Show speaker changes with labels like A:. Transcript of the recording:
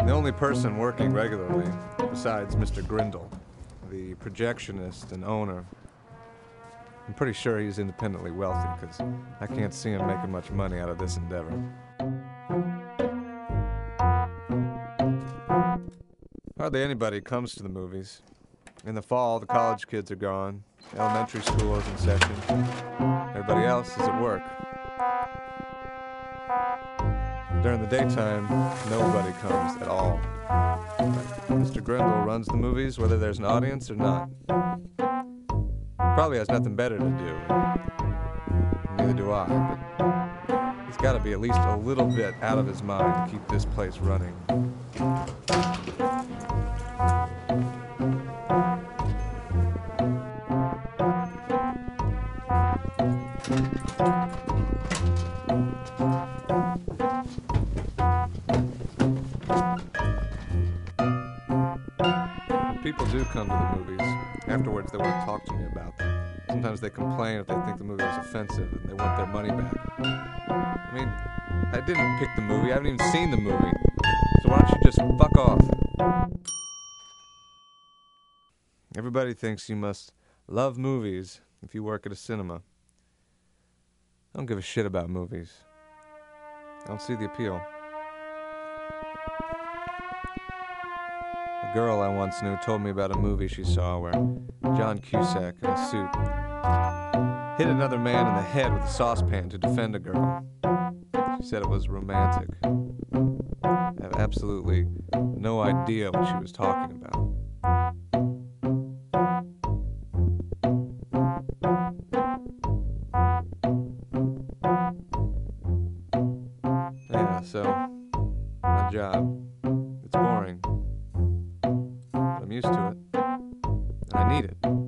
A: The only person working regularly, besides Mr. Grindle, the projectionist and owner. I'm pretty sure he's independently wealthy, because I can't see him making much money out of this endeavor. Hardly anybody comes to the movies. In the fall, the college kids are gone. Elementary school is in session. Everybody else is at work. During the daytime, nobody comes at all. Mr. Grindle runs the movies whether there's an audience or not. Probably has nothing better to do. Neither do I, but he's got to be at least a little bit out of his mind to keep this place running. People do come to the movies. Afterwards, they want to talk to me about them. Sometimes they complain if they think the movie is offensive and they want their money back. I mean, I didn't pick the movie. I haven't even seen the movie. So why don't you just fuck off? Everybody thinks you must love movies if you work at a cinema. I don't give a shit about movies. I don't see the appeal. A girl I once knew told me about a movie she saw where John Cusack in a suit hit another man in the head with a saucepan to defend a girl. She said it was romantic. I have absolutely no idea what she was talking about. Yeah, so, my job, it's boring. I'm used to it, and I need it.